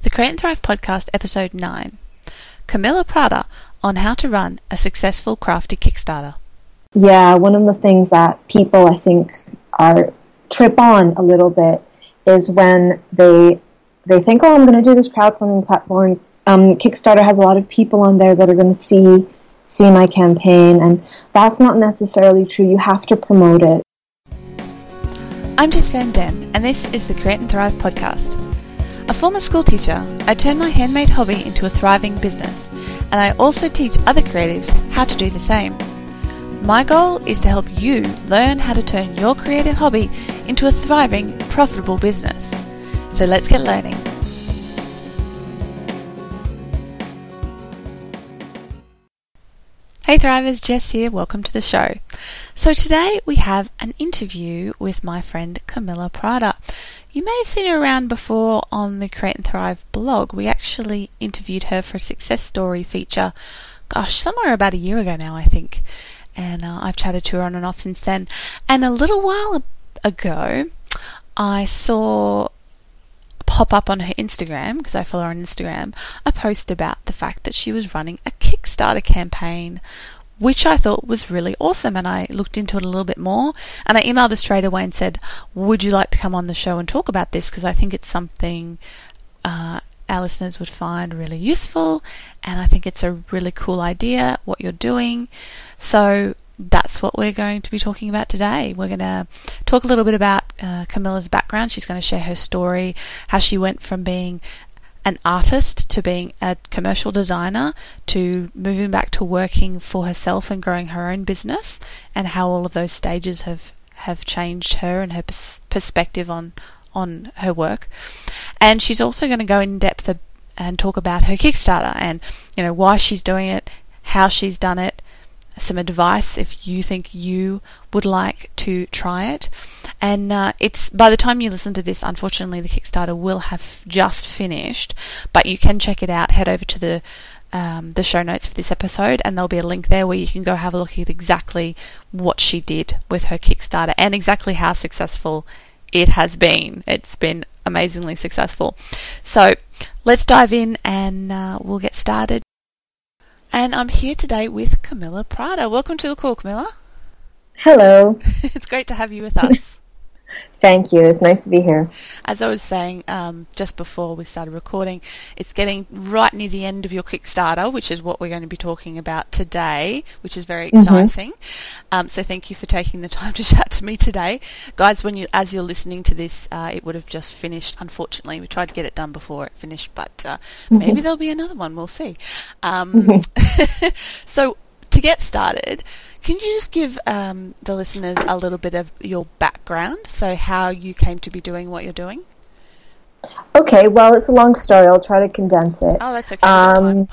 The Create and Thrive Podcast, Episode 9. Camilla Prada on how to run a successful crafty Kickstarter. Yeah, one of the things that people, I think, trip on a little bit is when they think, oh, I'm going to do this crowdfunding platform. Kickstarter has a lot of people on there that are going to see my campaign, and that's not necessarily true. You have to promote it. I'm Jess Van Den, and this is the Create and Thrive Podcast. A former school teacher, I turned my handmade hobby into a thriving business, and I also teach other creatives how to do the same. My goal is to help you learn how to turn your creative hobby into a thriving, profitable business. So let's get learning. Hey Thrivers, Jess here, welcome to the show. So today we have an interview with my friend Camilla Prada. You may have seen her around before on the Create and Thrive blog. We actually interviewed her for a success story feature, somewhere about a year ago now, I think. And I've chatted to her on and off since then. And a little while ago, I saw pop up on her Instagram, because I follow her on Instagram, a post about the fact that she was running a Kickstarter campaign, which I thought was really awesome. And I looked into it a little bit more, and I emailed her straight away and said, would you like to come on the show and talk about this? Because I think it's something our listeners would find really useful, and I think it's a really cool idea, what you're doing. So that's what we're going to be talking about today. We're going to talk a little bit about Camilla's background. She's going to share her story, how she went from being an artist to being a commercial designer to moving back to working for herself and growing her own business, and how all of those stages have changed her and her perspective on her work. And she's also going to go in depth and talk about her Kickstarter and why she's doing it, how she's done it, some advice if you think you would like to try it. And it's by the time you listen to this, unfortunately the Kickstarter will have just finished, but you can check it out. Head over to the show notes for this episode, and there'll be a link there where you can go have a look at exactly what she did with her Kickstarter and exactly how successful it has been. It's been amazingly successful. So let's dive in and we'll get started. And I'm here today with Camilla Prada. Welcome to the call, Camilla. Hello. It's great to have you with us. Thank you. It's nice to be here. As I was saying just before we started recording, it's getting right near the end of your Kickstarter, which is what we're going to be talking about today, which is very exciting. So thank you for taking the time to chat to me today. Guys, as you're listening to this, it would have just finished, unfortunately. We tried to get it done before it finished, but maybe there'll be another one. We'll see. So to get started, can you just give the listeners a little bit of your background, so how you came to be doing what you're doing? Okay, well, it's a long story. I'll try to condense it. Oh, that's okay.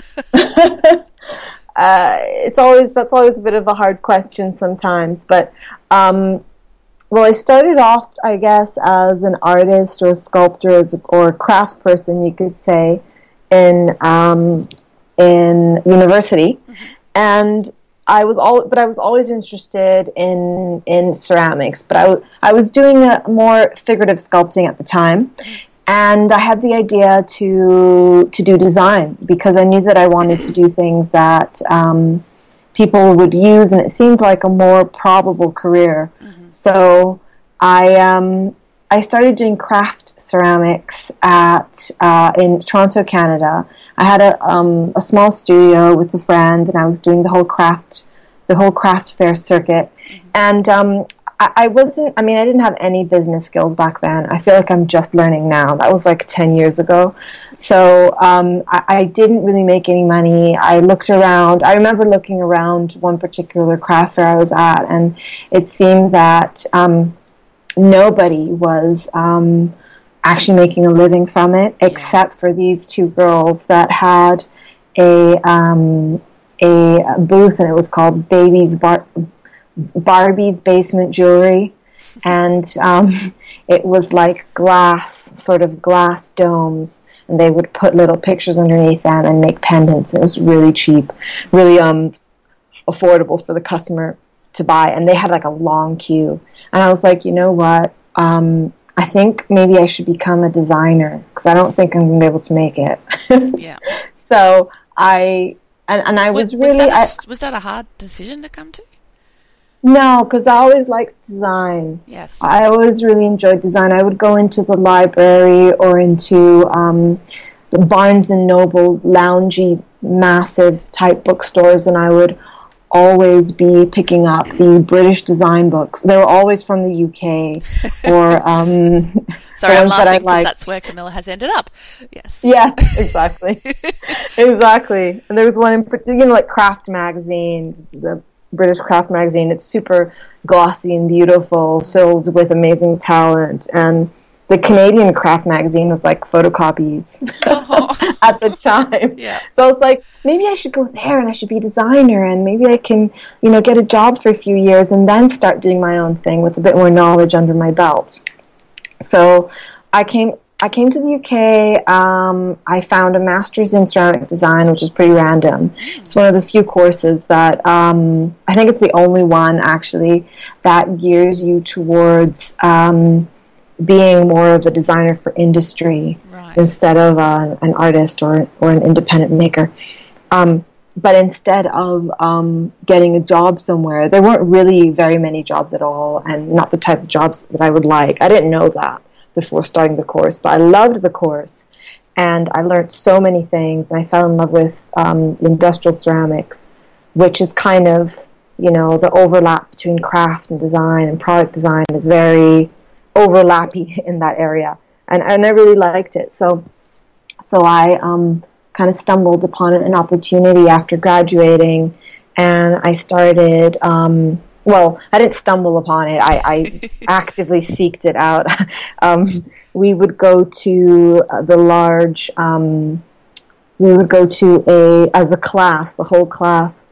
That's always a bit of a hard question sometimes. But well, I started off, I guess, as an artist or sculptor or craft person, you could say, in university, and I was always interested in ceramics, but I was doing a more figurative sculpting at the time, and I had the idea to do design because I knew that I wanted to do things that people would use, and it seemed like a more probable career. So I started doing craft ceramics in Toronto, Canada. I had a small studio with a friend, and I was doing the whole craft fair circuit. And I didn't have any business skills back then. I feel like I'm just learning now. That was like 10 years ago. So I didn't really make any money. I looked around. I remember looking around one particular craft fair I was at, and it seemed that nobody was actually making a living from it, except for these two girls that had a booth, and it was called Barbie's Basement Jewelry, and it was like sort of glass domes, and they would put little pictures underneath them and make pendants. It was really cheap, really affordable for the customer to buy, and they had like a long queue. And I was like, you know what? I think maybe I should become a designer because I don't think I'm going to be able to make it. Yeah. So I was really... Was that a hard decision to come to? No, because I always liked design. Yes. I always really enjoyed design. I would go into the library or into the Barnes and Noble loungy, massive type bookstores, and I would always be picking up the British design books. They were always from the UK or sorry, I'm laughing because that's where Camilla has ended up. Yes. Yes, exactly. Exactly. And there was one in, like Craft Magazine, the British Craft Magazine. It's super glossy and beautiful, filled with amazing talent. And the Canadian Craft Magazine was like photocopies at the time. Yeah. So I was like, maybe I should go there and I should be a designer and maybe I can, get a job for a few years and then start doing my own thing with a bit more knowledge under my belt. So I came to the UK. I found a master's in ceramic design, which is pretty random. It's one of the few courses that I think it's the only one actually that gears you towards being more of a designer for industry instead of an artist or an independent maker. But instead of getting a job somewhere, there weren't really very many jobs at all, and not the type of jobs that I would like. I didn't know that before starting the course, but I loved the course, and I learned so many things, and I fell in love with industrial ceramics, which is kind of, the overlap between craft and design and product design is very overlappy in that area, and I really liked it. So I kind of stumbled upon an opportunity after graduating, and I started. I didn't stumble upon it. I actively seeked it out. We would go to the large. We would go to as a class, the whole class.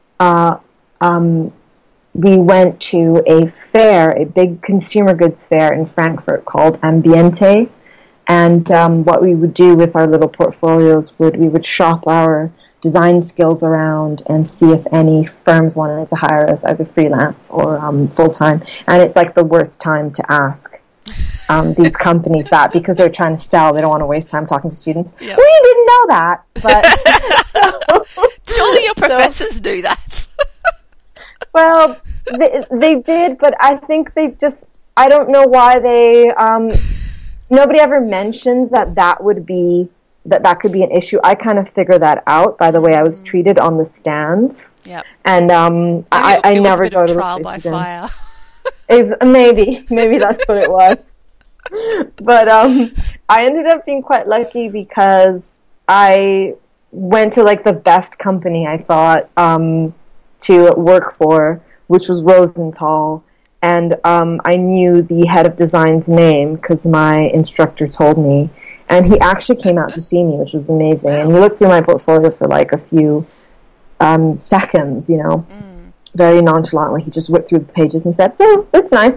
We went to a fair, a big consumer goods fair in Frankfurt called Ambiente. And what we would do with our little portfolios we would shop our design skills around and see if any firms wanted to hire us either freelance or full-time. And it's like the worst time to ask these companies that because they're trying to sell. They don't want to waste time talking to students. Yep. We didn't know that. But surely your professors do that. Well, they did, but I think I don't know why they, nobody ever mentioned that could be an issue. I kind of figured that out by the way I was treated on the stands. Yep. And I never go to trial by fire. Maybe that's what it was. But I ended up being quite lucky because I went to like the best company I thought to work for, which was Rosenthal. And I knew the head of design's name because my instructor told me. And he actually came out to see me, which was amazing. And he looked through my portfolio for like a few seconds, very nonchalantly. He just whipped through the pages and he said, it's nice.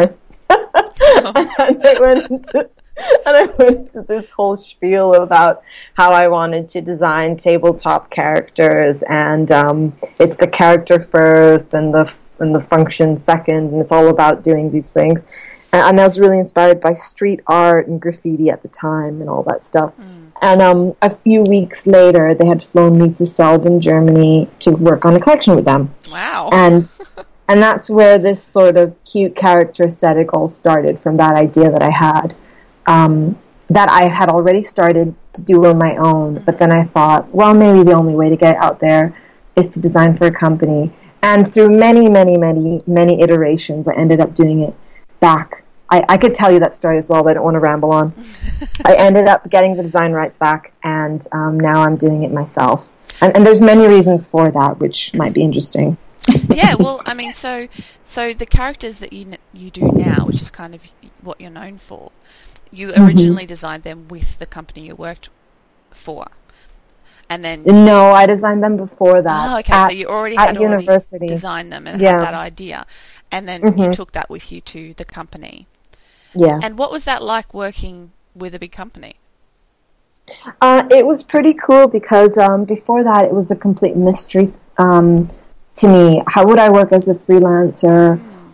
And I went into this whole spiel about how I wanted to design tabletop characters, and it's the character first and the function second, and it's all about doing these things. And I was really inspired by street art and graffiti at the time and all that stuff. And a few weeks later, they had flown me to Selden, Germany, to work on a collection with them. Wow! And that's where this sort of cute character aesthetic all started, from that idea that I had. That I had already started to do on my own, but then I thought, well, maybe the only way to get out there is to design for a company. And through many, many, many, many iterations, I ended up doing it back. I could tell you that story as well, but I don't want to ramble on. I ended up getting the design rights back, and now I'm doing it myself. And there's many reasons for that, which might be interesting. Yeah, well, I mean, so the characters that you do now, which is kind of what you're known for, you originally designed them with the company you worked for, and then no, I designed them before that. Oh, okay. So you already had university designed them and had that idea, and then you took that with you to the company. Yes. And what was that like working with a big company? It was pretty cool because before that, it was a complete mystery to me. How would I work as a freelancer?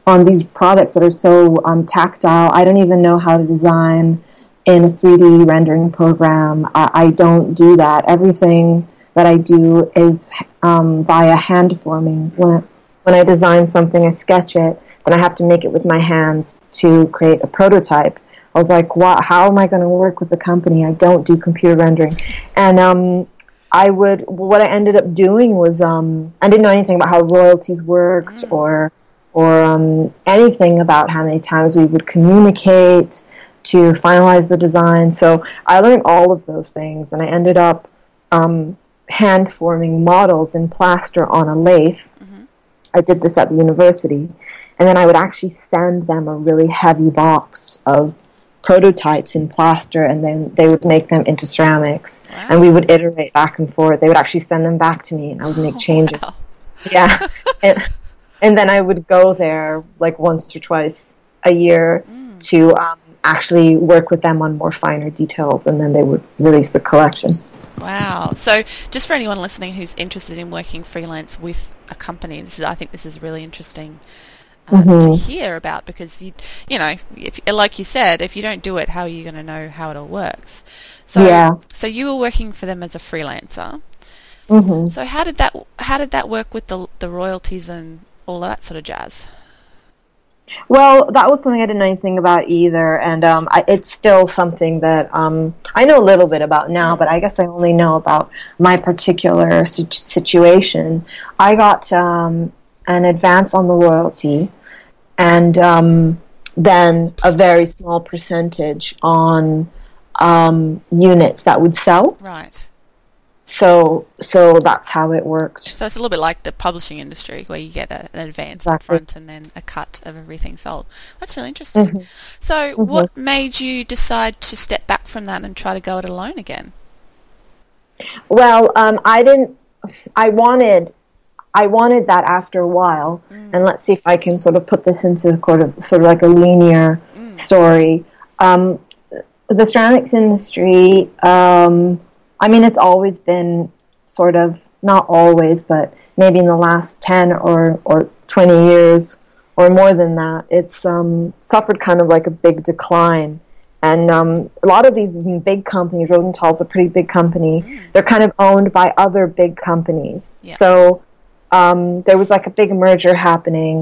on these products that are so tactile. I don't even know how to design in a 3D rendering program. I don't do that. Everything that I do is via hand forming. When I design something, I sketch it, then I have to make it with my hands to create a prototype. I was like, wow, how am I going to work with the company? I don't do computer rendering. And what I ended up doing was, I didn't know anything about how royalties worked or anything about how many times we would communicate to finalize the design. So I learned all of those things, and I ended up hand forming models in plaster on a lathe. Mm-hmm. I did this at the university, and then I would actually send them a really heavy box of prototypes in plaster, and then they would make them into ceramics. Wow. And we would iterate back and forth. They would actually send them back to me, and I would make changes. Wow. Yeah. And then I would go there like once or twice a year to actually work with them on more finer details, and then they would release the collection. Wow. So just for anyone listening who's interested in working freelance with a company, I think this is really interesting to hear about, because you know, if, like you said, if you don't do it, how are you going to know how it all works? So So you were working for them as a freelancer. Mm-hmm. So how did that work with the royalties and all that sort of jazz? Well, that was something I didn't know anything about either, and it's still something that I know a little bit about now, but I guess I only know about my particular situation. I got an advance on the royalty, and then a very small percentage on units that would sell. Right. So that's how it worked. So it's a little bit like the publishing industry, where you get an advance up front and then a cut of everything sold. That's really interesting. Mm-hmm. So what made you decide to step back from that and try to go it alone again? Well, I wanted that after a while, and let's see if I can sort of put this into sort of like a linear story. The ceramics industry, I mean, it's always been sort of, not always, but maybe in the last 10 or 20 years or more than that, it's suffered kind of like a big decline. And a lot of these big companies, Rosenthal's a pretty big company, they're kind of owned by other big companies. Yeah. So there was like a big merger happening.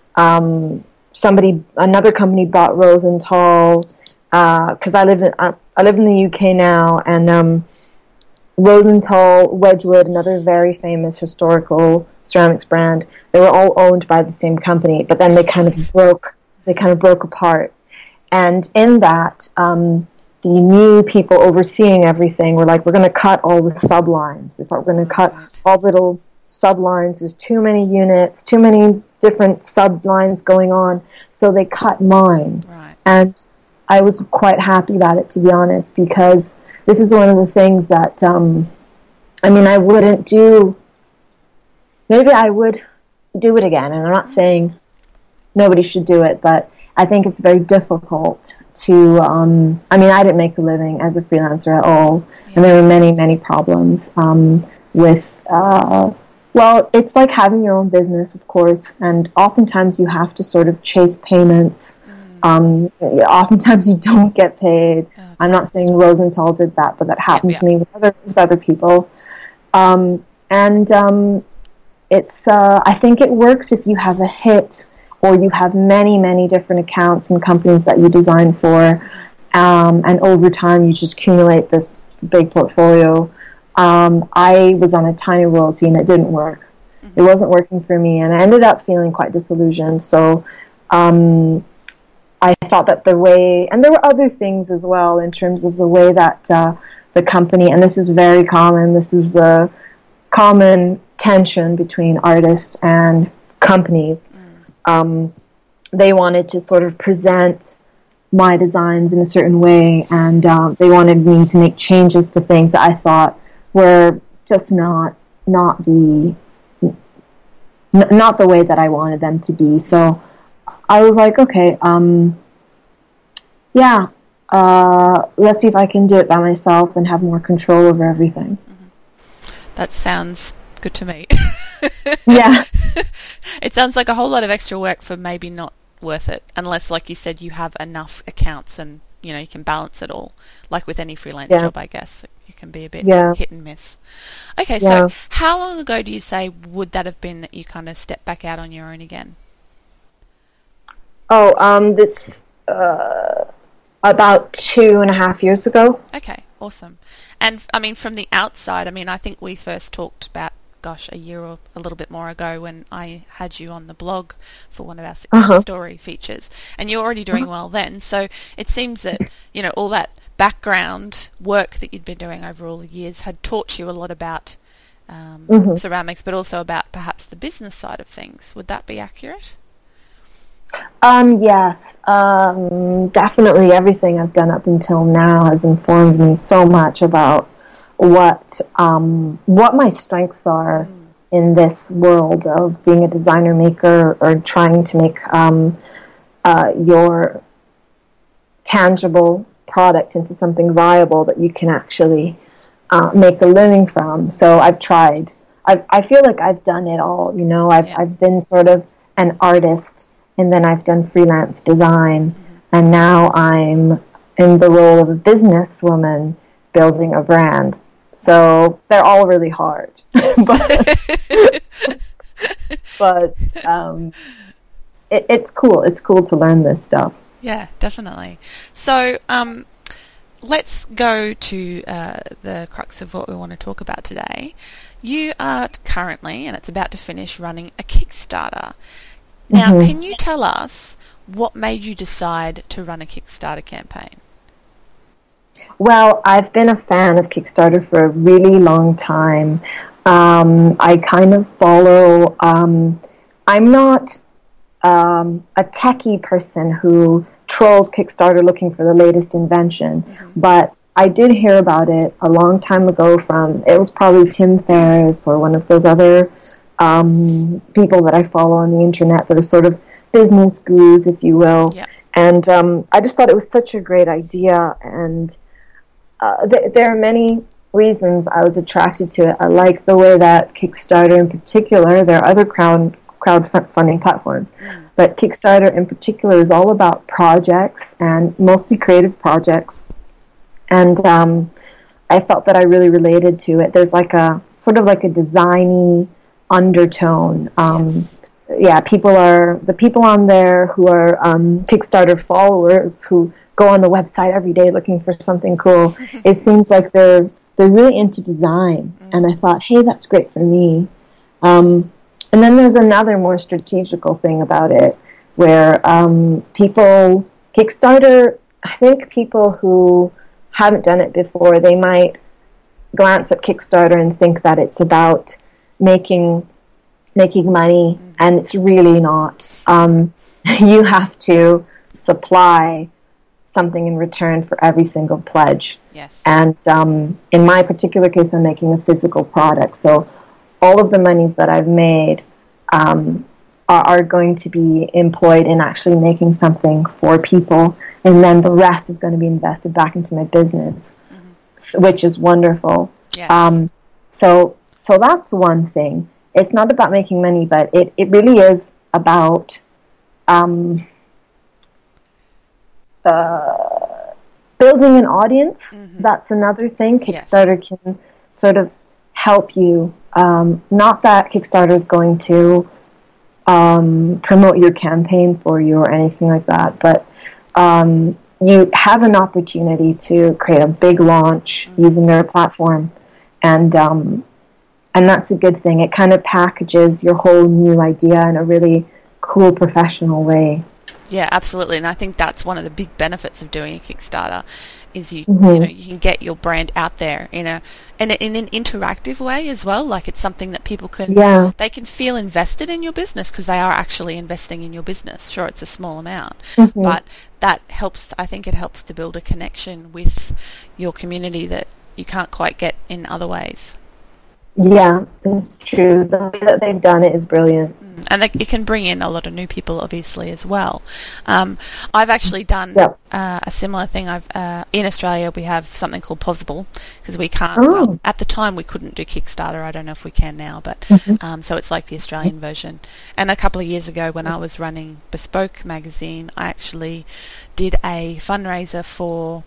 Another company bought Rosenthal, because I live in the UK now, and Rosenthal, Wedgwood, another very famous historical ceramics brand, they were all owned by the same company, but then they kind of broke apart. And in that, the new people overseeing everything were like, we're going to cut all the sublines. We're going to cut all little sublines. There's too many units, too many different sublines going on. So they cut mine. Right. And I was quite happy about it, to be honest, because this is one of the things that, I wouldn't do. Maybe I would do it again. And I'm not saying nobody should do it, but I think it's very difficult to, I didn't make a living as a freelancer at all. Yeah. And there were many, many problems with, it's like having your own business, of course. And oftentimes you have to sort of chase payments. Oftentimes you don't get paid. I'm not saying Rosenthal did that, but that happened to me with other people. It's I think it works if you have a hit, or you have many, many different accounts and companies that you design for, and over time you just accumulate this big portfolio. I was on a tiny royalty and it didn't work. Mm-hmm. It wasn't working for me, and I ended up feeling quite disillusioned. So I thought that the way, and there were other things as well in terms of the way that the company, and this is very common, this is the common tension between artists and companies. They wanted to sort of present my designs in a certain way, and they wanted me to make changes to things that I thought were just not the way that I wanted them to be. So I was like, okay, let's see if I can do it by myself and have more control over everything. Mm-hmm. That sounds good to me. Yeah. It sounds like a whole lot of extra work for maybe not worth it, unless, like you said, you have enough accounts and you can balance it all. Like with any freelance job, I guess it can be a bit hit and miss. Okay, so how long ago do you say would that have been that you kind of stepped back out on your own again? This about 2.5 years ago. Okay, awesome. And I mean, from the outside, I mean, I think we first talked about, a year or a little bit more ago when I had you on the blog for one of our success story features, and you're already doing well then. So it seems that, all that background work that you'd been doing over all the years had taught you a lot about ceramics, but also about perhaps the business side of things. Would that be accurate? Yes, definitely everything I've done up until now has informed me so much about what my strengths are in this world of being a designer maker or trying to make your tangible product into something viable that you can actually make a living from. So I've tried. I feel like I've done it all. I've been sort of an artist, and then I've done freelance design, and now I'm in the role of a businesswoman building a brand. So they're all really hard, but it's cool. It's cool to learn this stuff. Yeah, definitely. So let's go to the crux of what we want to talk about today. You are currently, and it's about to finish, running a Kickstarter. Now, can you tell us what made you decide to run a Kickstarter campaign? Well, I've been a fan of Kickstarter for a really long time. I kind of follow... I'm not a techie person who trolls Kickstarter looking for the latest invention, but I did hear about it a long time ago from... It was probably Tim Ferriss or one of those other people that I follow on the internet that are sort of business gurus, if you will. Yeah. And I just thought it was such a great idea, and there are many reasons I was attracted to it. I like the way that Kickstarter in particular, there are other crowdfunding platforms, but Kickstarter in particular is all about projects, and mostly creative projects. And I felt that I really related to it. There's like a sort of like a designy undertone. Yeah, the people on there who are Kickstarter followers who go on the website every day looking for something cool. It seems like they're really into design, and I thought, hey, that's great for me. And then there's another more strategical thing about it, where Kickstarter, I think people who haven't done it before, they might glance at Kickstarter and think that it's about making money, and it's really not. You have to supply something in return for every single pledge. Yes. And in my particular case, I'm making a physical product, so all of the monies that I've made are going to be employed in actually making something for people, and then the rest is going to be invested back into my business, which is wonderful. Yes. So that's one thing. It's not about making money, but it really is about building an audience. That's another thing. Kickstarter can sort of help you. Not that Kickstarter is going to promote your campaign for you or anything like that, but you have an opportunity to create a big launch using their platform, and that's a good thing. It kind of packages your whole new idea in a really cool, professional way. Yeah, absolutely. And I think that's one of the big benefits of doing a Kickstarter is you can get your brand out there in an interactive way as well. Like it's something that people can they can feel invested in your business because they are actually investing in your business. Sure, it's a small amount, but that helps. I think it helps to build a connection with your community that you can't quite get in other ways. Yeah, it's true. The way that they've done it is brilliant. And it can bring in a lot of new people, obviously, as well. I've actually done a similar thing. In Australia, we have something called Pozible, because we can't. Well, at the time, we couldn't do Kickstarter. I don't know if we can now, but so it's like the Australian version. And a couple of years ago, when I was running Bespoke magazine, I actually did a fundraiser for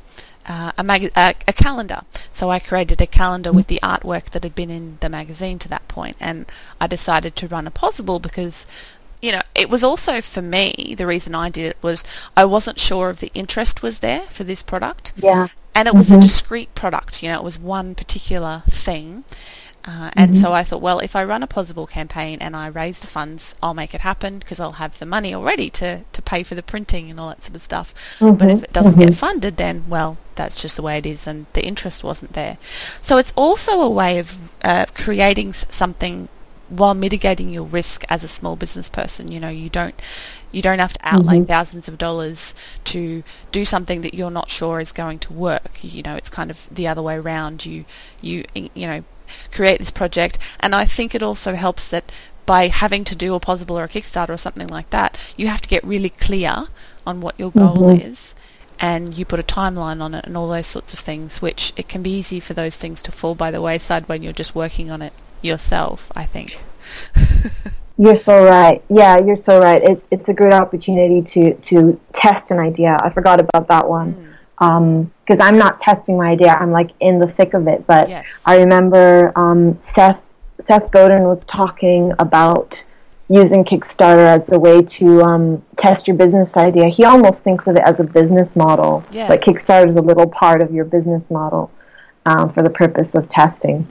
a calendar. So I created a calendar with the artwork that had been in the magazine to that point, and I decided to run a Pozible because, you know, it was also, for me, the reason I did it was I wasn't sure if the interest was there for this product. Yeah. And it was a discrete product, you know, it was one particular thing. And so I thought, well, if I run a Pozible campaign and I raise the funds, I'll make it happen because I'll have the money already to pay for the printing and all that sort of stuff. But if it doesn't get funded, then, well, that's just the way it is, and the interest wasn't there. So it's also a way of creating something while mitigating your risk as a small business person. You know, you don't have to outlay thousands of dollars to do something that you're not sure is going to work. You know, it's kind of the other way around. You know, create this project, and I think it also helps that by having to do a Pozible or a Kickstarter or something like that, you have to get really clear on what your goal is, and you put a timeline on it and all those sorts of things, which it can be easy for those things to fall by the wayside when you're just working on it yourself, I think. You're so right. Yeah, you're so right. It's a good opportunity to test an idea. I forgot about that one. Because I'm not testing my idea, I'm like in the thick of it. But yes. I remember Seth Godin was talking about using Kickstarter as a way to test your business idea. He almost thinks of it as a business model, but Kickstarter is a little part of your business model for the purpose of testing.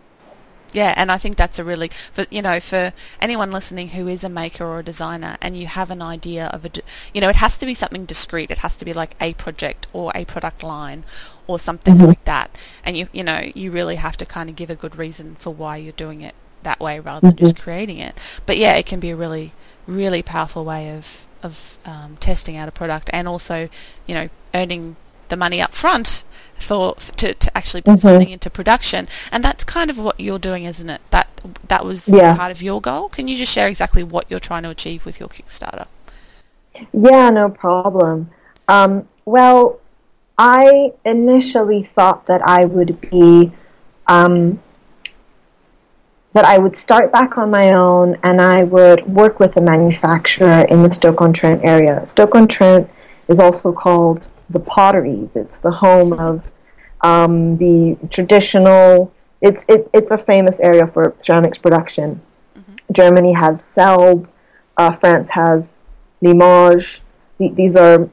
Yeah, and I think that's a really, for anyone listening who is a maker or a designer and you have an idea of it has to be something discrete. It has to be like a project or a product line or something like that. And you really have to kind of give a good reason for why you're doing it that way rather than just creating it. But yeah, it can be a really, really powerful way of testing out a product, and also, earning the money up front to actually put something into production. And that's kind of what you're doing, isn't it? That was part of your goal. Can you just share exactly what you're trying to achieve with your Kickstarter? Yeah, no problem. Well, I initially thought that I would be that I would start back on my own, and I would work with a manufacturer in the Stoke-on-Trent area. Stoke-on-Trent is also called the Potteries. It's the home of the traditional. It's a famous area for ceramics production. Germany has Selb, France has Limoges. These are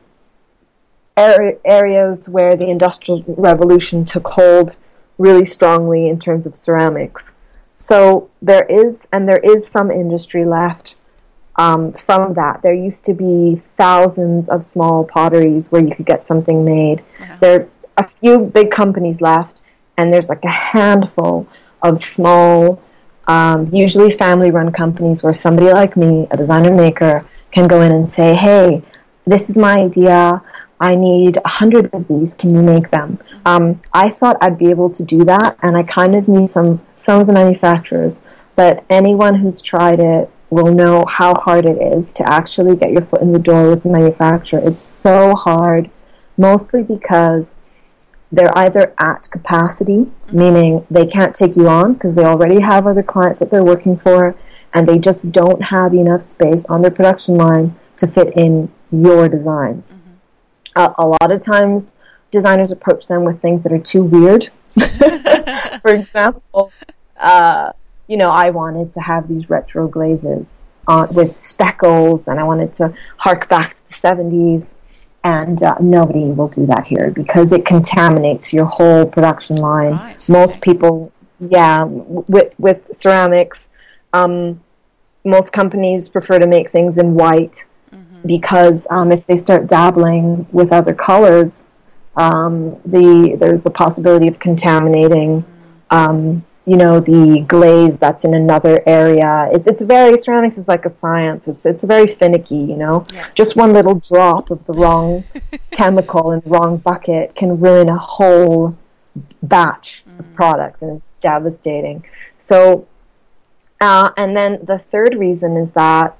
areas where the Industrial Revolution took hold really strongly in terms of ceramics. So there is some industry left from that. There used to be thousands of small potteries where you could get something made. There are a few big companies left, and there's like a handful of small, usually family-run companies where somebody like me, a designer maker, can go in and say, hey, this is my idea. I need 100 of these. Can you make them? I thought I'd be able to do that, and I kind of knew some of the manufacturers, but anyone who's tried it will know how hard it is to actually get your foot in the door with the manufacturer. It's so hard, mostly because they're either at capacity, meaning they can't take you on because they already have other clients that they're working for, and they just don't have enough space on their production line to fit in your designs. A lot of times, designers approach them with things that are too weird. For example, I wanted to have these retro glazes with speckles, and I wanted to hark back to the 70s, and nobody will do that here because it contaminates your whole production line. Right. Most people, with ceramics, most companies prefer to make things in white. Because if they start dabbling with other colors, there's a possibility of contaminating, the glaze that's in another area. Ceramics is like a science. It's very finicky, Just one little drop of the wrong chemical in the wrong bucket can ruin a whole batch of products, and it's devastating. So, and then the third reason is that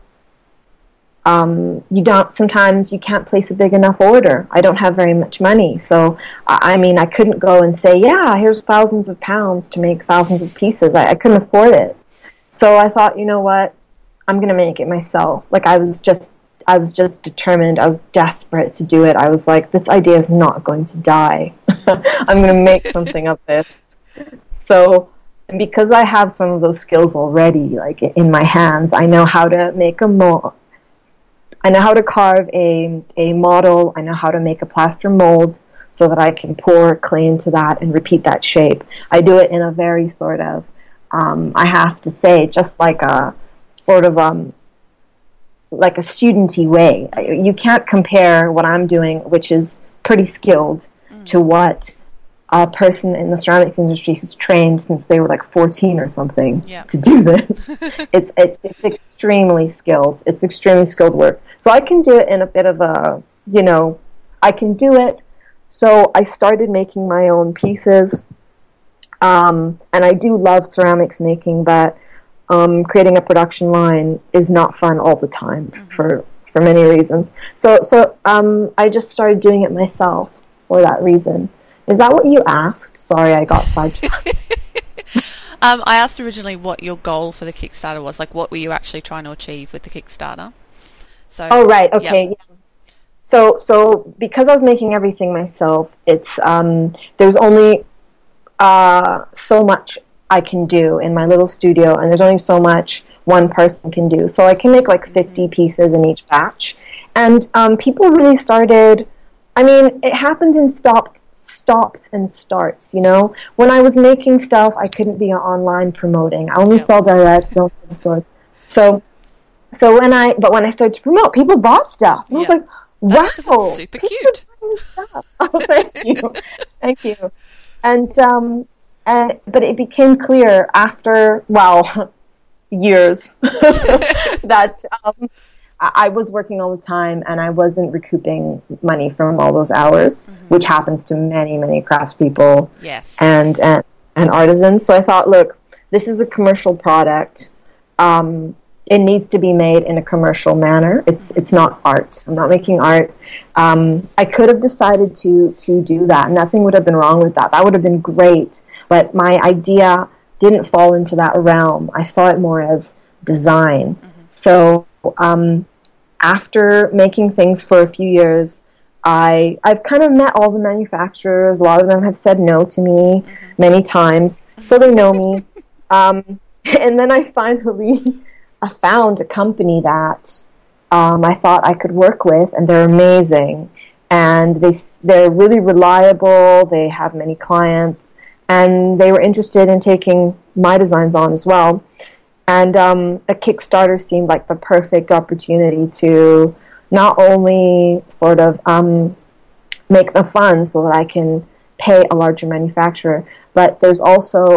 sometimes you can't place a big enough order. I don't have very much money. So, I mean, I couldn't go and say, yeah, here's thousands of pounds to make thousands of pieces. I couldn't afford it. So I thought, you know what? I'm going to make it myself. Like, I was just determined. I was desperate to do it. I was like, this idea is not going to die. I'm going to make something of this. So, and because I have some of those skills already, like in my hands, I know how to make a mold. I know how to carve a model. I know how to make a plaster mold so that I can pour clay into that and repeat that shape. I do it in a very sort of, I have to say, just like a sort of like a studenty way. You can't compare what I'm doing, which is pretty skilled, to what a person in the ceramics industry who's trained since they were like 14 or something to do this. It's extremely skilled. It's extremely skilled work. So I can do it in a bit of a, I can do it. So I started making my own pieces. And I do love ceramics making, but creating a production line is not fun all the time for many reasons. So I just started doing it myself for that reason. Is that what you asked? Sorry, I got sidetracked. I asked originally what your goal for the Kickstarter was. Like, what were you actually trying to achieve with the Kickstarter? So, oh, right. Okay. Yeah. So because I was making everything myself, it's there's only so much I can do in my little studio, and there's only so much one person can do. So I can make like 50 pieces in each batch. And people really started, I mean, it happened in stops and starts, When I was making stuff, I couldn't be online promoting. I only sell direct, don't sell to stores. So when I started to promote, people bought stuff. And I was like, wow, it's super cute. Oh, thank you. Thank you. But it became clear after, years that I was working all the time and I wasn't recouping money from all those hours, which happens to many, many craftspeople and artisans. So I thought, look, this is a commercial product. It needs to be made in a commercial manner. It's not art. I'm not making art. I could have decided to do that. Nothing would have been wrong with that. That would have been great. But my idea didn't fall into that realm. I saw it more as design. So after making things for a few years, I've kind of met all the manufacturers. A lot of them have said no to me many times, so they know me. And then I finally found a company that I thought I could work with, and they're amazing. And they're really reliable. They have many clients. And they were interested in taking my designs on as well. And a Kickstarter seemed like the perfect opportunity to not only sort of make the funds so that I can pay a larger manufacturer, but there's also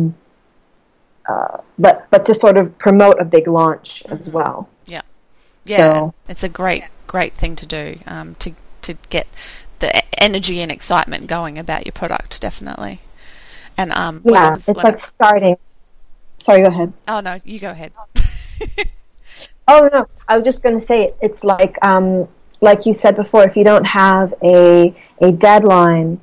but to sort of promote a big launch as well. Yeah, so, it's a great thing to do to get the energy and excitement going about your product, definitely. And it's like starting. Sorry, go ahead. Oh no, you go ahead. Oh no, I was just going to say it's like you said before. If you don't have a deadline,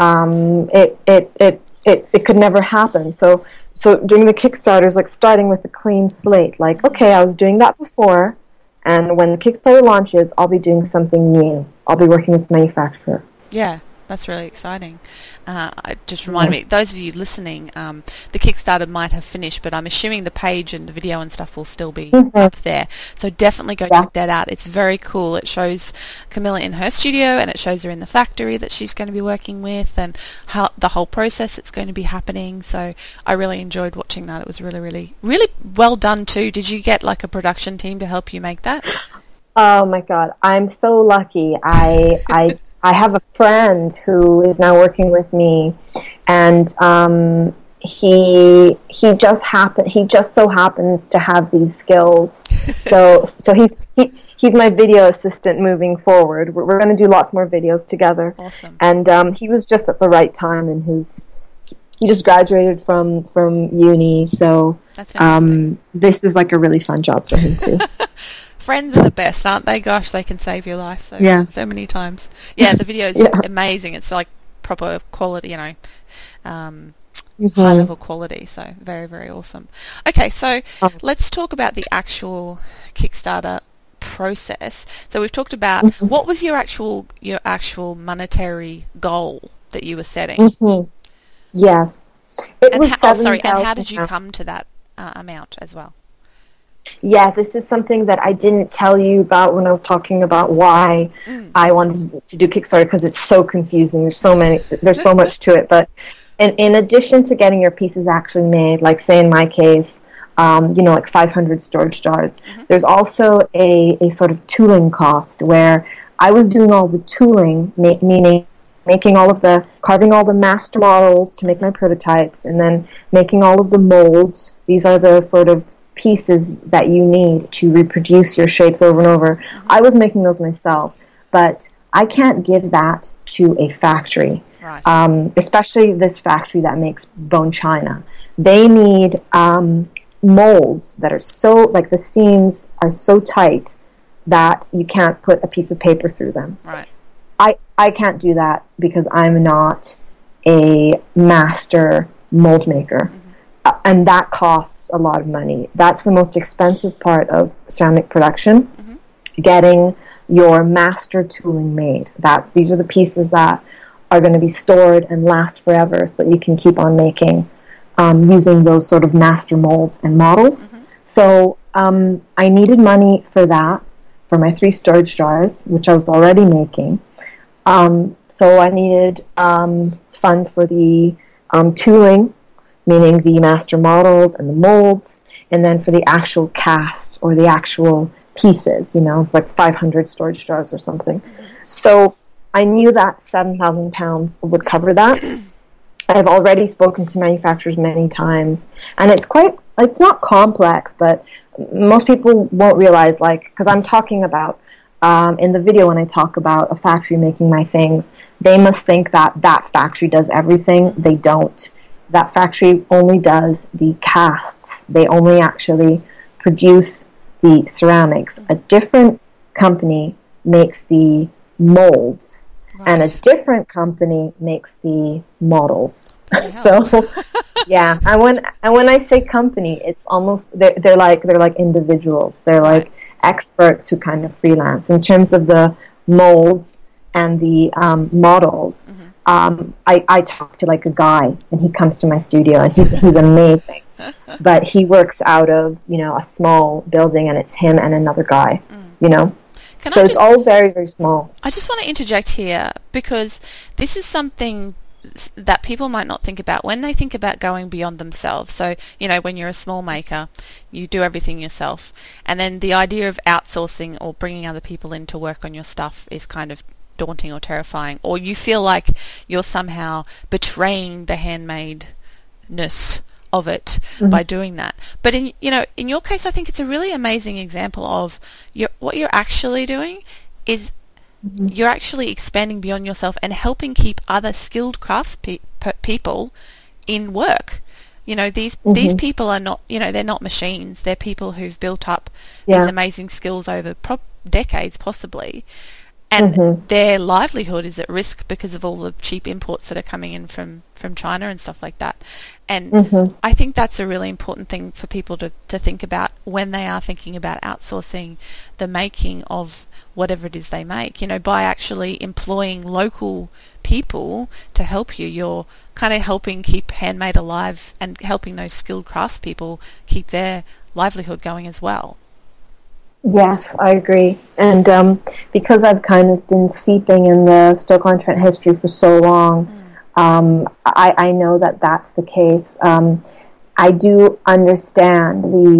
it could never happen. So doing the Kickstarter is like starting with a clean slate. Like, okay, I was doing that before, and when the Kickstarter launches, I'll be doing something new. I'll be working with the manufacturer. Yeah. That's really exciting. It just reminded me, those of you listening, the Kickstarter might have finished, but I'm assuming the page and the video and stuff will still be up there. So definitely go check that out. It's very cool. It shows Camilla in her studio, and it shows her in the factory that she's going to be working with, and how the whole process it's going to be happening. So I really enjoyed watching that. It was really, really, really well done too. Did you get like a production team to help you make that? Oh my God, I'm so lucky. I have a friend who is now working with me, and he just so happens to have these skills. So he's my video assistant moving forward. We're going to do lots more videos together. Awesome. And he was just at the right time in his. he just graduated from uni, so this is like a really fun job for him too. Friends are the best, aren't they? Gosh, they can save your life so many times. Yeah, the video is amazing. It's like proper quality, high level quality. So very, very awesome. Okay, so let's talk about the actual Kickstarter process. So we've talked about what was your actual monetary goal that you were setting. Yes, it was and how did you come to that amount as well? Yeah, this is something that I didn't tell you about when I was talking about why I wanted to do Kickstarter, because it's so confusing. There's so much to it. But in addition to getting your pieces actually made, like say in my case, like 500 storage jars, there's also a sort of tooling cost where I was doing all the tooling, meaning carving all the master models to make my prototypes, and then making all of the molds. These are the sort of pieces that you need to reproduce your shapes over and over. I was making those myself, but I can't give that to a factory, especially this factory that makes bone china. They need molds that are so, like the seams are so tight that you can't put a piece of paper through them. Right. I can't do that because I'm not a master mold maker. And that costs a lot of money. That's the most expensive part of ceramic production, getting your master tooling made. These are the pieces that are going to be stored and last forever so that you can keep on making using those sort of master molds and models. So I needed money for that, for my 3 storage jars, which I was already making. So I needed funds for the tooling, meaning the master models and the molds, and then for the actual casts or the actual pieces, like 500 storage jars or something. So I knew that £7,000 would cover that. I've already spoken to manufacturers many times, and it's not complex, but most people won't realize, because I'm talking about, in the video when I talk about a factory making my things, they must think that factory does everything. They don't. That factory only does the casts. They only actually produce the ceramics. A different company makes the molds, and a different company makes the models. So, yeah. And when I say company, it's almost they're like individuals. They're like experts who kind of freelance in terms of the molds and the models. I talk to like a guy, and he comes to my studio, and he's amazing. But he works out of a small building, and it's him and another guy. So it's all very, very small. I just want to interject here, because this is something that people might not think about when they think about going beyond themselves. So, when you're a small maker, you do everything yourself. And then the idea of outsourcing or bringing other people in to work on your stuff is kind of daunting or terrifying. Or you feel like you're somehow betraying the handmadeness of it by doing that. But in your case, I think it's a really amazing example of what you're actually doing is you're actually expanding beyond yourself and helping keep other skilled crafts people in work. These people are not, they're not machines. They're people who've built up these amazing skills over decades, possibly. And their livelihood is at risk because of all the cheap imports that are coming in from China and stuff like that. And I think that's a really important thing for people to think about when they are thinking about outsourcing the making of whatever it is they make. By actually employing local people to help you, you're kind of helping keep handmade alive and helping those skilled craftspeople keep their livelihood going as well. Yes, I agree. And because I've kind of been seeping in the Stoke-on-Trent history for so long, I know that that's the case. I do understand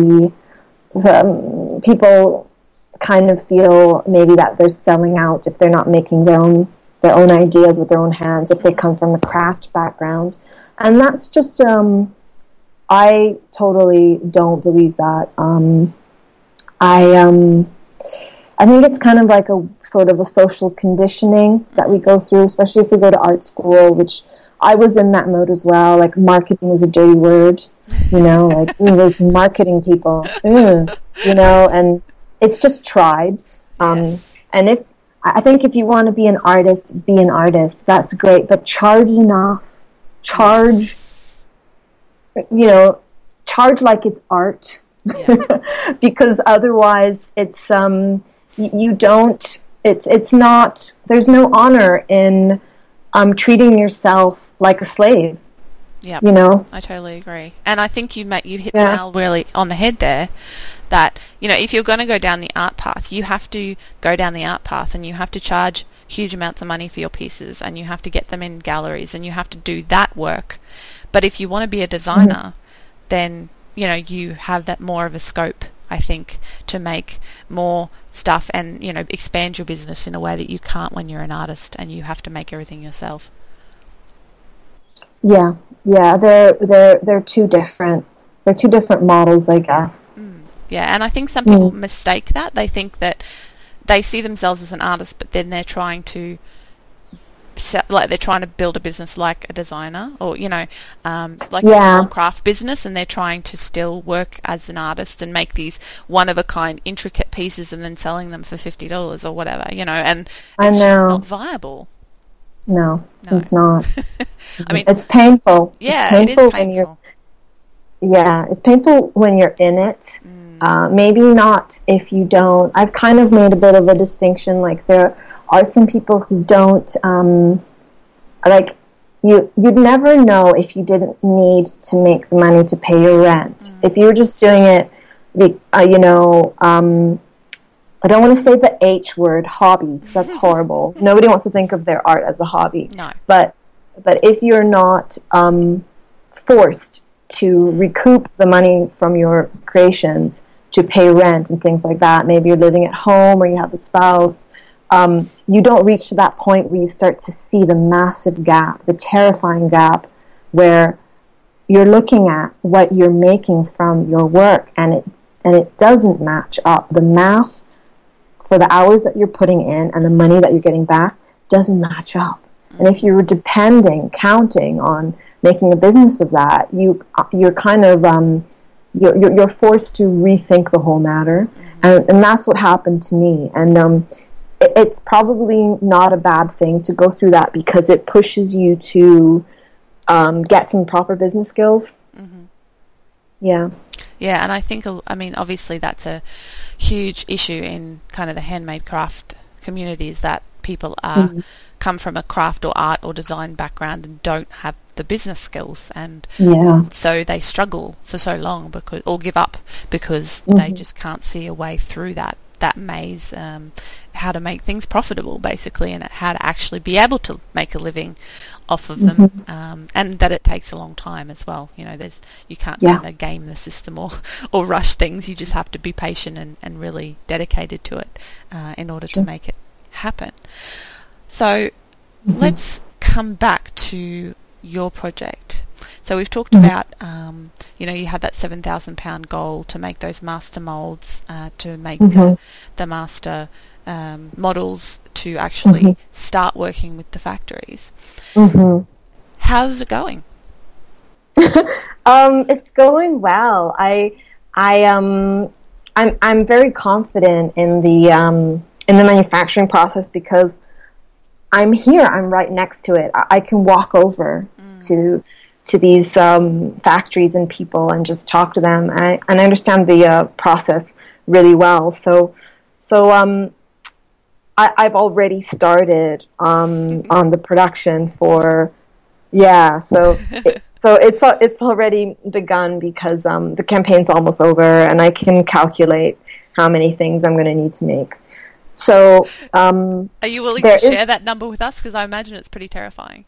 people kind of feel maybe that they're selling out if they're not making their own ideas with their own hands, if they come from a craft background. And that's just, I totally don't believe that. I think it's kind of like a sort of a social conditioning that we go through, especially if we go to art school, which I was in that mode as well. Like, marketing was a dirty word, like those marketing people, and it's just tribes. And I think if you want to be an artist, be an artist. That's great, but charge enough. Charge like it's art, because otherwise it's you don't. It's not. There's no honor in treating yourself like a slave. Yeah, I totally agree, and I think you hit the nail really on the head there. That if you're going to go down the art path, you have to go down the art path, and you have to charge huge amounts of money for your pieces, and you have to get them in galleries, and you have to do that work. But if you want to be a designer, then you have that more of a scope, I think, to make more stuff and expand your business in a way that you can't when you're an artist and you have to make everything yourself. Yeah, they're two different. They're two different models, I guess. Yeah, and I think some people mistake that. They think that they see themselves as an artist, but then they're trying to build a business like a designer, or a small craft business, and they're trying to still work as an artist and make these one-of-a-kind intricate pieces and then selling them for $50 or whatever, and it's just not viable. No, it's not. I mean, it's painful. Yeah, it's painful it is painful. It's painful when you're in it. Maybe not if you don't. I've kind of made a bit of a distinction. Like, there are some people who don't, you'd never know if you didn't need to make the money to pay your rent. If you were just doing it, I don't want to say the H word, hobby, because that's horrible. Nobody wants to think of their art as a hobby. No. But if you're not forced to recoup the money from your creations to pay rent and things like that, maybe you're living at home or you have a spouse, you don't reach to that point where you start to see the massive gap, the terrifying gap, where you're looking at what you're making from your work and it doesn't match up. The math for the hours that you're putting in and the money that you're getting back doesn't match up. And if you're counting on making a business of that, you're kind of you're forced to rethink the whole matter, and that's what happened to me. And it's probably not a bad thing to go through that, because it pushes you to get some proper business skills. Yeah, and I think, obviously that's a huge issue in kind of the handmade craft communities, that people are come from a craft or art or design background and don't have the business skills, and so they struggle for so long or give up because they just can't see a way through that maze, how to make things profitable, basically, and how to actually be able to make a living off of them, and that it takes a long time as well. You can't kind of game the system or rush things. You just have to be patient and really dedicated to it in order to make it happen. So let's come back to your project. So we've talked about, you had that £7,000 goal to make those master molds, to make the master models, to actually start working with the factories. How's it going? It's going well. I'm very confident in the manufacturing process, because I'm here. I'm right next to it. I can walk over to these factories and people and just talk to them. And I understand the process really well. So I've already started on the production for So it's already begun, because the campaign's almost over, and I can calculate how many things I'm going to need to make. So, are you willing to share that number with us? Because I imagine it's pretty terrifying.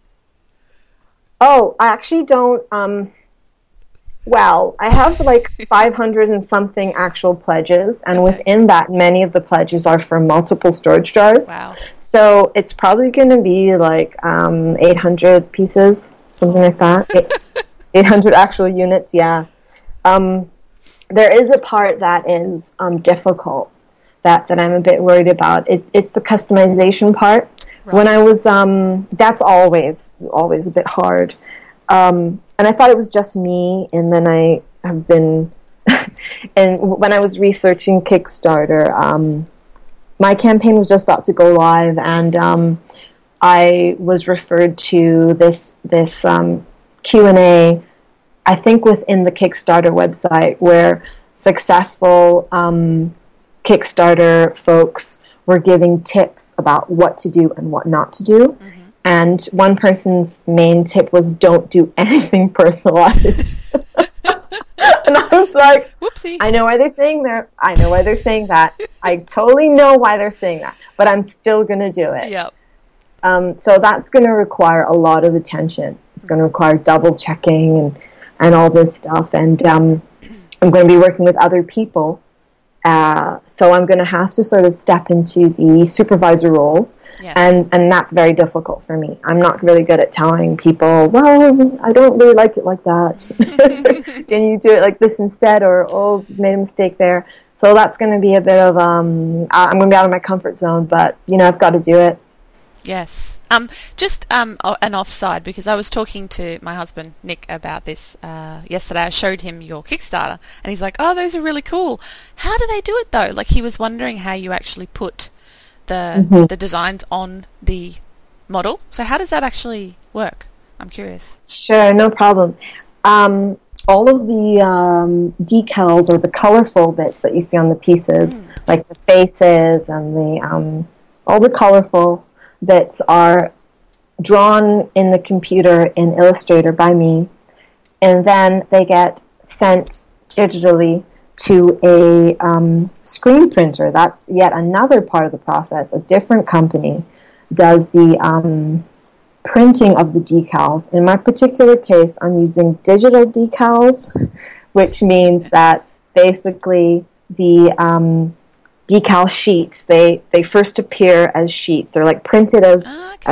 Oh, I actually don't. Well, I have like 500 and something actual pledges, and within that, many of the pledges are for multiple storage jars. Wow. So it's probably going to be like 800 pieces, something like that. 800 actual units, yeah. There is a part that is difficult, that I'm a bit worried about. It's the customization part, When I was, that's always a bit hard. And I thought it was just me, and then I have been, and when I was researching Kickstarter, my campaign was just about to go live, and I was referred to this Q&A, I think within the Kickstarter website, where successful Kickstarter folks were giving tips about what to do and what not to do. Mm-hmm. And one person's main tip was, don't do anything personalized. And I was like, whoopsie. I know why they're saying that. I know why they're saying that. I totally know why they're saying that. But I'm still going to do it. Yep. So that's going to require a lot of attention. It's going to require double checking and all this stuff. And I'm going to be working with other people. So I'm going to have to sort of step into the supervisor role. Yes. And that's very difficult for me. I'm not really good at telling people, well, I don't really like it like that. Can you do it like this instead? Or, oh, made a mistake there. So that's going to be a bit of, I'm going to be out of my comfort zone, but, I've got to do it. Yes. Just an offside, because I was talking to my husband, Nick, about this yesterday. I showed him your Kickstarter, and he's like, oh, those are really cool. How do they do it, though? Like, he was wondering how you actually put the designs on the model. So how does that actually work? I'm curious. Sure, no problem. All of the decals or the colorful bits that you see on the pieces, like the faces and the all the colorful bits, are drawn in the computer in Illustrator by me, and then they get sent digitally to a screen printer. That's yet another part of the process. A different company does the printing of the decals. In my particular case, I'm using digital decals, which means that basically the decal sheets, they first appear as sheets. They're like printed as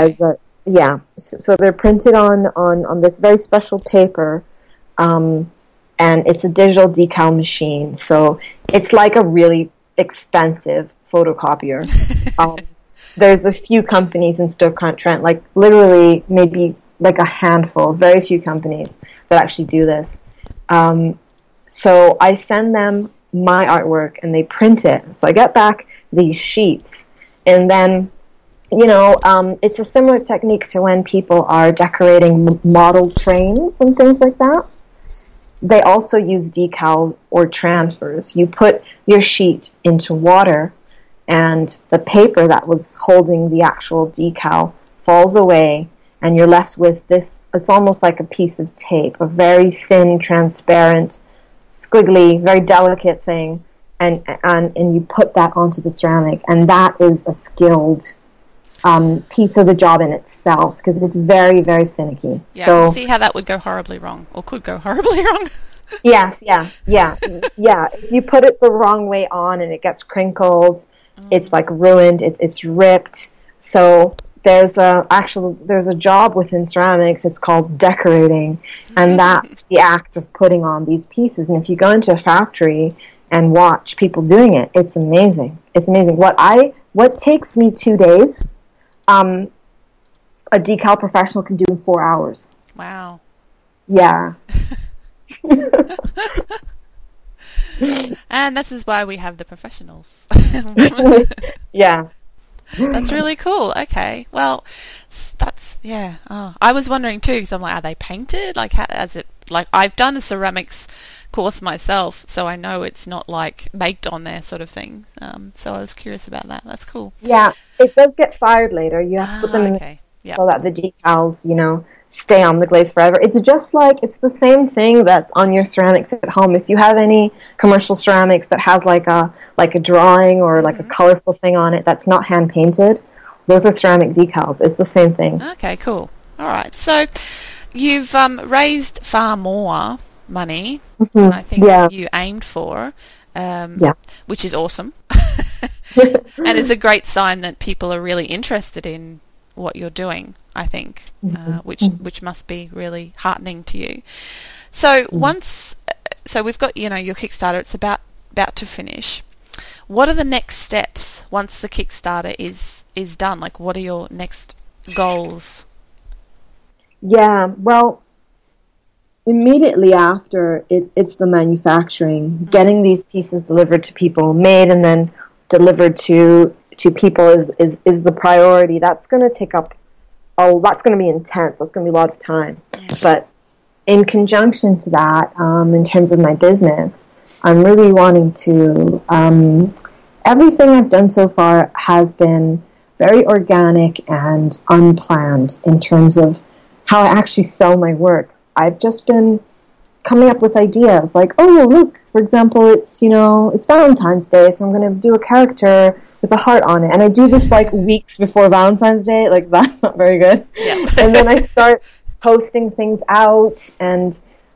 so they're printed on this very special paper, and it's a digital decal machine. So it's like a really expensive photocopier. There's a few companies in Stoke-on-Trent, like literally maybe like a handful, very few companies that actually do this. So I send them my artwork and they print it. So I get back these sheets, and then, it's a similar technique to when people are decorating model trains and things like that. They also use decal or transfers. You put your sheet into water, and the paper that was holding the actual decal falls away, and you're left with this. It's almost like a piece of tape, a very thin, transparent, squiggly, very delicate thing, and you put that onto the ceramic, and that is a skilled piece of the job in itself, because it's very, very finicky. Yeah, so see how that would go horribly wrong, or could go horribly wrong. Yes, yeah. If you put it the wrong way on and it gets crinkled, it's like ruined. It's ripped. So there's a job within ceramics. It's called decorating, and that's the act of putting on these pieces. And if you go into a factory and watch people doing it, it's amazing. It's amazing. What takes me 2 days, a decal professional can do in 4 hours. Wow. Yeah. And this is why we have the professionals. Yeah. That's really cool. Okay. Well, that's, yeah. Oh, I was wondering too, because I'm like, are they painted? Like, how is it? Like, I've done a ceramics course myself, so I know it's not like baked on there sort of thing. So I was curious about that. That's cool. Yeah, it does get fired later. You have to put them in so that the decals, stay on the glaze forever. It's just like, it's the same thing that's on your ceramics at home. If you have any commercial ceramics that has like a drawing or like a colorful thing on it that's not hand painted, those are ceramic decals. It's the same thing. Okay, cool. All right. So you've raised far more money than I think you aimed for, which is awesome. And it's a great sign that people are really interested in what you're doing, I think, which must be really heartening to you. So so we've got your Kickstarter. It's about to finish. What are the next steps once the Kickstarter is done? Like, what are your next goals? Yeah, well, immediately after it's the manufacturing, getting these pieces delivered to people, made and then delivered to people is the priority. That's going to take up, that's going to be intense. That's going to be a lot of time. But in conjunction to that, in terms of my business, I'm really wanting to, everything I've done so far has been very organic and unplanned in terms of how I actually sell my work. I've just been coming up with ideas like, oh, look, for example, it's Valentine's Day, so I'm going to do a character with a heart on it. And I do this like weeks before Valentine's Day. Like, that's not very good. Yeah. And then I start posting things out, and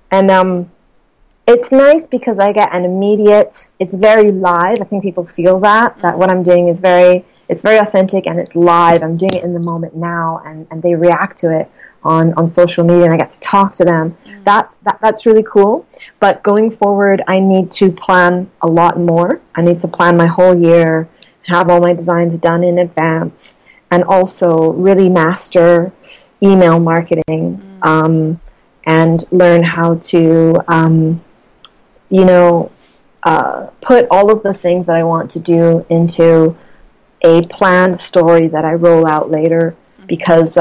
it's nice because I get an immediate, it's very live. I think people feel that what I'm doing is it's very authentic and it's live. I'm doing it in the moment now, and they react to it on social media, and I get to talk to them. That's really cool. But going forward, I need to plan a lot more. I need to plan my whole year, have all my designs done in advance, and also really master email marketing, and learn how to, put all of the things that I want to do into a planned story that I roll out later, because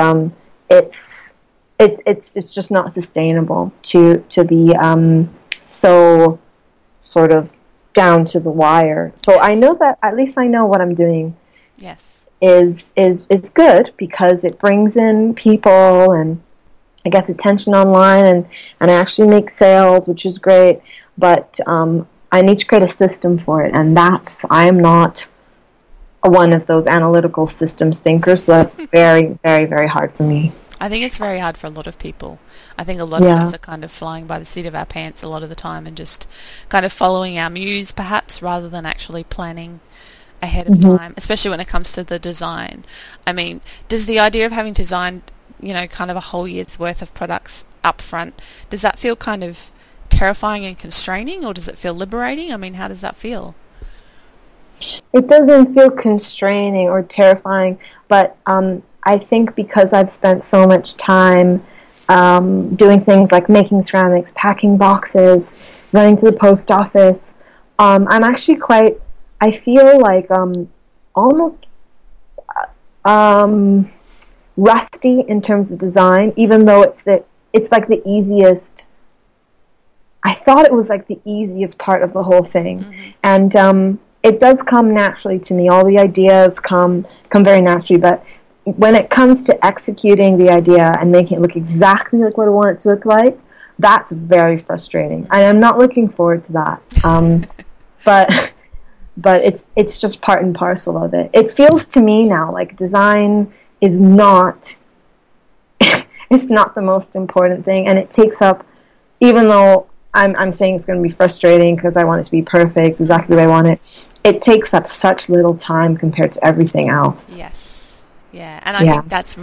it's just not sustainable to be so sort of down to the wire. So I know that at least I know what I'm doing. Yes. Is good because it brings in people and I guess attention online, and I actually make sales, which is great. But I need to create a system for it, and I am not one of those analytical systems thinkers, so that's very, very, very hard for me. I think it's very hard for a lot of people. I think a lot of us are kind of flying by the seat of our pants a lot of the time and just kind of following our muse, perhaps, rather than actually planning ahead of time, especially when it comes to the design. I mean, does the idea of having designed, kind of a whole year's worth of products up front, does that feel kind of terrifying and constraining, or does it feel liberating? I mean, how does that feel? It doesn't feel constraining or terrifying, but I think because I've spent so much time doing things like making ceramics, packing boxes, running to the post office, I'm actually I feel like almost rusty in terms of design, even though it's like the easiest. I thought it was like the easiest part of the whole thing, and it does come naturally to me. All the ideas come very naturally, but when it comes to executing the idea and making it look exactly like what I want it to look like, that's very frustrating, and I'm not looking forward to that. But it's just part and parcel of it. It feels to me now like design is not it's not the most important thing, and it takes up, even though I'm saying it's going to be frustrating because I want it to be perfect, exactly the way I want it, it takes up such little time compared to everything else. Yes. Yeah, and I think that's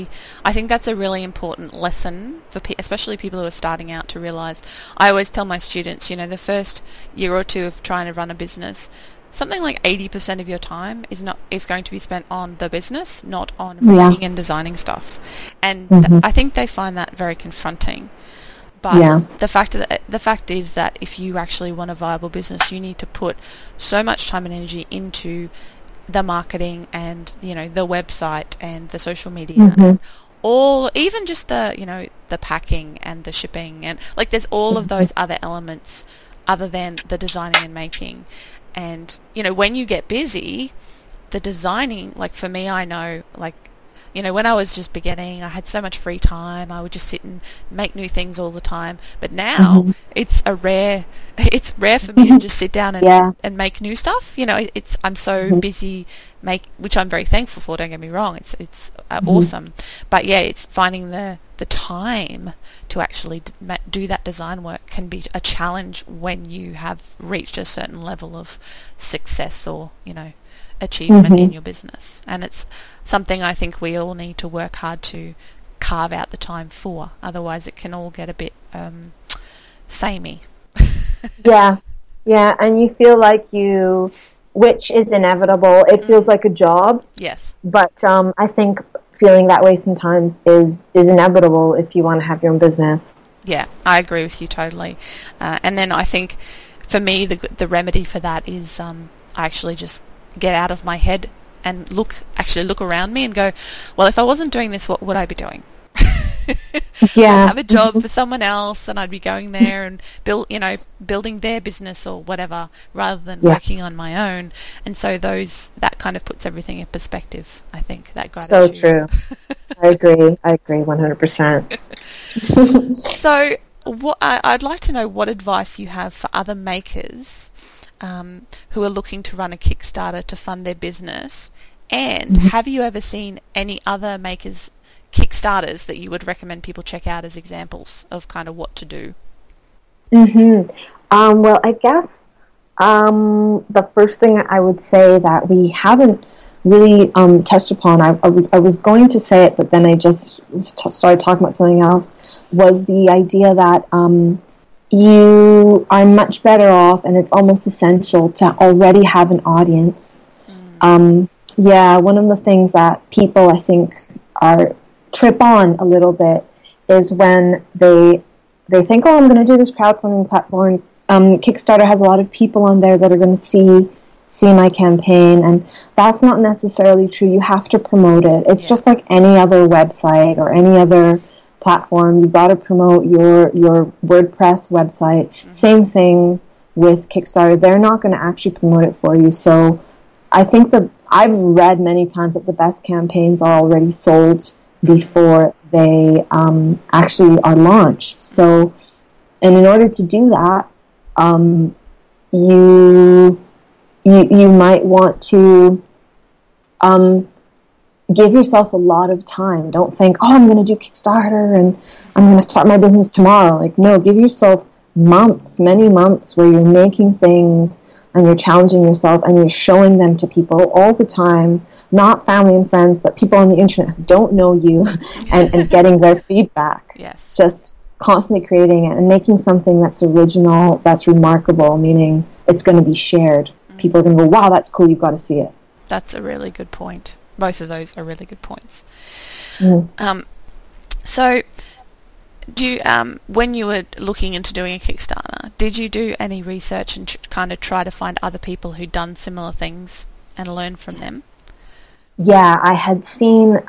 a really important lesson for especially people who are starting out to realize. I always tell my students, the first year or two of trying to run a business, something like 80% of your time is going to be spent on the business, not on making and designing stuff. And I think they find that very confronting. But the fact is that if you actually want a viable business, you need to put so much time and energy into the marketing and the website and the social media and all, even just the packing and the shipping, and like there's all of those other elements other than the designing and making. And when you get busy, the designing, like for me, I know, like, when I was just beginning, I had so much free time. I would just sit and make new things all the time. But now it's rare for me to just sit down and make new stuff. I'm so busy which I'm very thankful for. Don't get me wrong. It's awesome. But yeah, it's finding the time to actually do that design work can be a challenge when you have reached a certain level of success or, achievement in your business. And it's something I think we all need to work hard to carve out the time for. Otherwise it can all get a bit samey. Yeah, and you feel like you which is inevitable. It feels like a job. Yes. But I think feeling that way sometimes is inevitable if you want to have your own business. Yeah, I agree with you totally. And then I think for me, the remedy for that is I actually just get out of my head and look around me and go, well, if I wasn't doing this, what would I be doing? Yeah. I'd have a job for someone else, and I'd be going there and building their business or whatever, rather than working on my own. And so that kind of puts everything in perspective. I think that gratitude. So true. I agree 100%. So, I'd like to know what advice you have for other makers who are looking to run a Kickstarter to fund their business, and have you ever seen any other makers' Kickstarters that you would recommend people check out as examples of kind of what to do? Well, I guess the first thing I would say that we haven't really touched upon, I was going to say it, but then I just started talking about something else, was the idea that you are much better off, and it's almost essential to already have an audience. One of the things that people, I think, trip on a little bit is when they think, oh, I'm going to do this crowdfunding platform. Kickstarter has a lot of people on there that are going to see my campaign, and that's not necessarily true. You have to promote it. It's just like any other website or any other platform. You've got to promote your WordPress website. Same thing with Kickstarter. They're not going to actually promote it for you. So I think that I've read many times that the best campaigns are already sold before they actually are launched. So, and in order to do that, you might want to give yourself a lot of time. Don't think, oh, I'm going to do Kickstarter and I'm going to start my business tomorrow. Like, no, give yourself months, many months where you're making things and you're challenging yourself and you're showing them to people all the time, not family and friends, but people on the internet who don't know you, and getting their feedback. Yes. Just constantly creating it and making something that's original, that's remarkable, meaning it's going to be shared. People are going to go, wow, that's cool, you've got to see it. That's a really good point. Both of those are really good points. So, when you were looking into doing a Kickstarter, did you do any research and kind of try to find other people who'd done similar things and learn from them? Yeah, I had seen.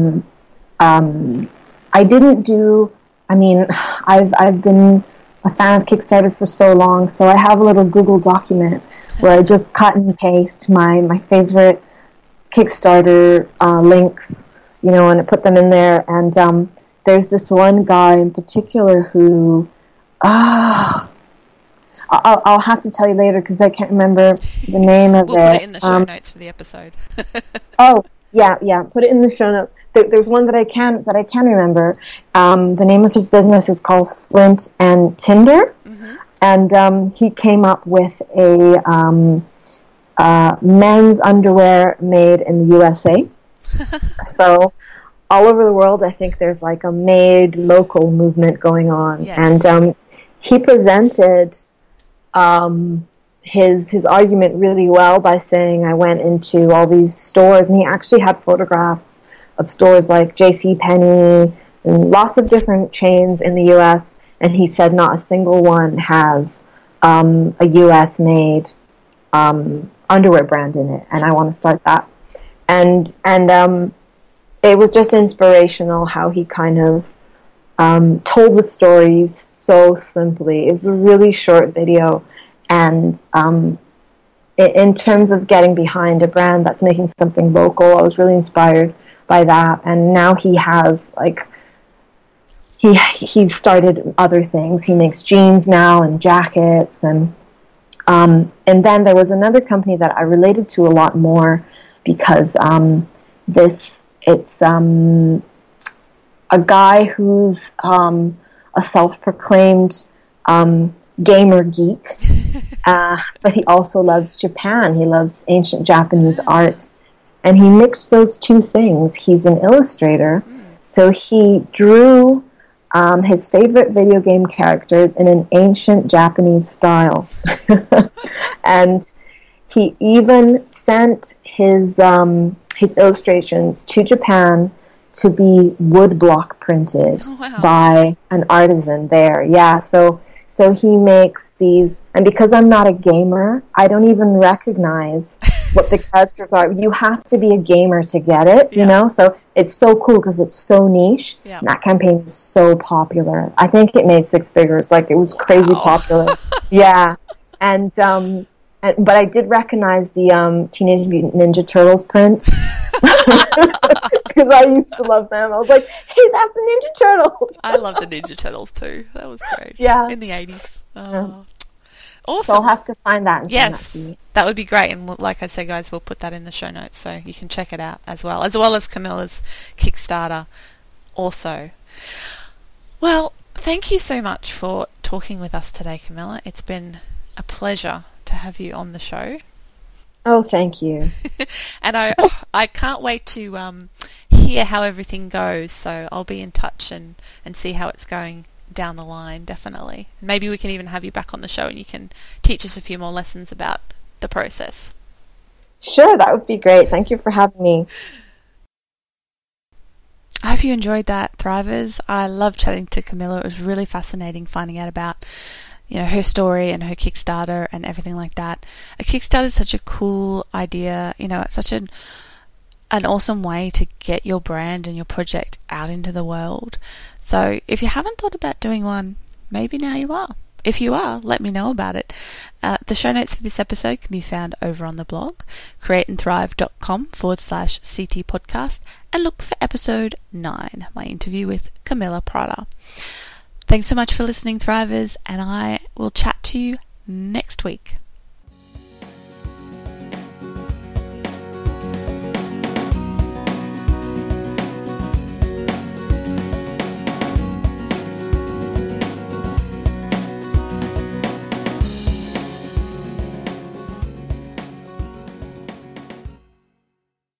I didn't do. I mean, I've been a fan of Kickstarter for so long, so I have a little Google document where I just cut and paste my favorite Kickstarter links, and I put them in there. And there's this one guy in particular who, I'll have to tell you later because I can't remember the name of it. We'll put it in the show notes for the episode. Oh, yeah, put it in the show notes. There's one that I can remember. The name of his business is called Flint and Tinder, and he came up with a men's underwear made in the USA. So all over the world, I think there's like a made local movement going on. Yes. And he presented his argument really well by saying, I went into all these stores, and he actually had photographs of stores like JCPenney and lots of different chains in the US, and he said not a single one has a US made underwear brand in it, and I want to start that. And it was just inspirational how he kind of told the stories so simply. It was a really short video, and in terms of getting behind a brand that's making something local, I was really inspired by that. And now he has he started other things. He makes jeans now and jackets, and then there was another company that I related to a lot more because it's a guy who's a self-proclaimed gamer geek, but he also loves Japan. He loves ancient Japanese art, and he mixed those two things. He's an illustrator, so he drew his favorite video game characters in an ancient Japanese style. And He even sent his illustrations to Japan to be woodblock printed by an artisan there. Yeah, so he makes these, and because I'm not a gamer, I don't even recognize what the characters are. You have to be a gamer to get it, you know? So it's so cool because it's so niche. Yeah. And that campaign is so popular. I think it made 6 figures. Like, it was crazy popular. Yeah. But I did recognize the Teenage Mutant Ninja Turtles print because I used to love them. I was like, hey, that's the Ninja Turtle. I love the Ninja Turtles too. That was great. Yeah. In the 80s. Yeah. Awesome. So I'll have to find that and yes, send that to you. That would be great. And like I said, guys, we'll put that in the show notes so you can check it out as well as Camilla's Kickstarter also. Well, thank you so much for talking with us today, Camilla. It's been a pleasure to have you on the show. Oh, thank you. And I can't wait to hear how everything goes, so I'll be in touch and see how it's going down the line, definitely. Maybe we can even have you back on the show and you can teach us a few more lessons about the process. Sure, that would be great. Thank you for having me. I hope you enjoyed that, Thrivers. I love chatting to Camilla. It was really fascinating finding out about her story and her Kickstarter and everything like that. A Kickstarter is such a cool idea. It's such an awesome way to get your brand and your project out into the world. So if you haven't thought about doing one, maybe now you are. If you are, let me know about it. The show notes for this episode can be found over on the blog, createandthrive.com/CT podcast, and look for episode 9, my interview with Camilla Prada. Thanks so much for listening, Thrivers, and I will chat to you next week.